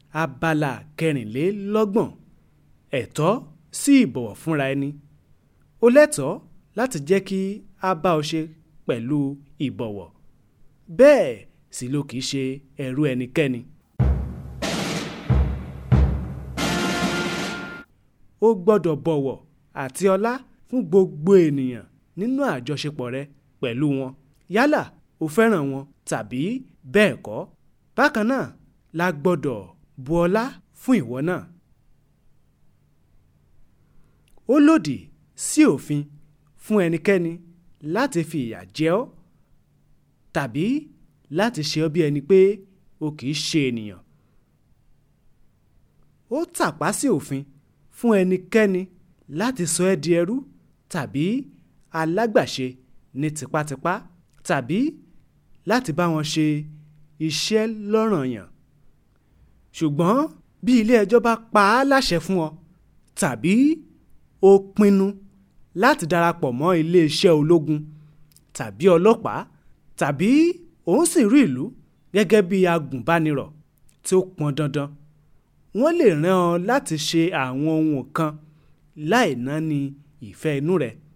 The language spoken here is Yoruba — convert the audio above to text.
abala 24 ẹ̀tọ́ sí ìbọ̀wọ̀ fúnra ẹni. O lẹ́tọ̀ọ́ láti jẹ́ kí a bá ọ ṣe pẹ̀lú ìbọ̀wọ̀. Bẹ́ẹ̀ sì ló kìí ṣe ẹrú ẹnikẹ́ni. O gbọ́dọ̀ bọ̀wọ̀ àti ọlá fún gbogbo ènìyàn nínú àjọṣepọ̀ rẹ pẹ̀lú wọn, yálà o fẹ́ràn wọn tàbí bẹ́ẹ̀ kọ́. Bákan náà la gbọ́dọ̀ bu ọlá fún ìwọ náà. Ó lòdì sí òfin fún ẹnikẹ́ni láti fi ìyà jẹ ọ́ tàbí láti ṣe ọ́ bí ẹni pé o kìí ṣe ènìyàn. Ó tàpá sí òfin fún ẹnikẹ́ni láti sọ ẹ́ di ẹrú tàbí alágbàṣe ní tipátipá tàbí láti bá wọn ṣe iṣẹ́ lọ́ranyàn. Ṣùgbọ́n bí ilé ẹjọ́ bá pa á láṣẹ fún ọ tàbí o pinnu láti darapọ̀ mọ́ iléeṣẹ́ ológun tàbí ọlọ́pàá tàbí òun sì rí ìlú gẹ́gẹ́ bí agùnbánirọ̀ tí ó pọn dandan, wọ́n lè rán ọ láti ṣe àwọn ohun kan láì náni ìfẹ́ inú rẹ̀.